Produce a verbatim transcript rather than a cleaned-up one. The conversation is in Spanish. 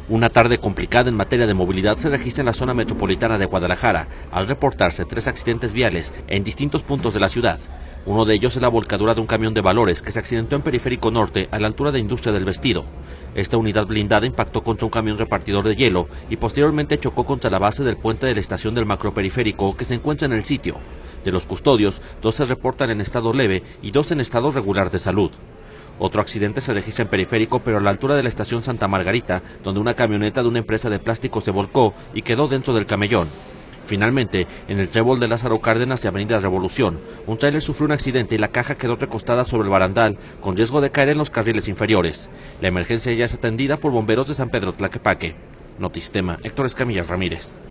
Una tarde complicada en materia de movilidad se registra en la zona metropolitana de Guadalajara, al reportarse tres accidentes viales en distintos puntos de la ciudad. Uno de ellos es la volcadura de un camión de valores que se accidentó en Periférico Norte, a la altura de Industria del Vestido. Esta unidad blindada impactó contra un camión repartidor de hielo y posteriormente chocó contra la base del puente de la estación del macroperiférico que se encuentra en el sitio. De los custodios, dos se reportan en estado leve y dos en estado regular de salud. Otro accidente se registra en Periférico, pero a la altura de la estación Santa Margarita, donde una camioneta de una empresa de plástico se volcó y quedó dentro del camellón. Finalmente, en el trébol de Lázaro Cárdenas y Avenida Revolución, un tráiler sufrió un accidente y la caja quedó recostada sobre el barandal, con riesgo de caer en los carriles inferiores. La emergencia ya es atendida por bomberos de San Pedro Tlaquepaque. Notisistema, Héctor Escamilla Ramírez.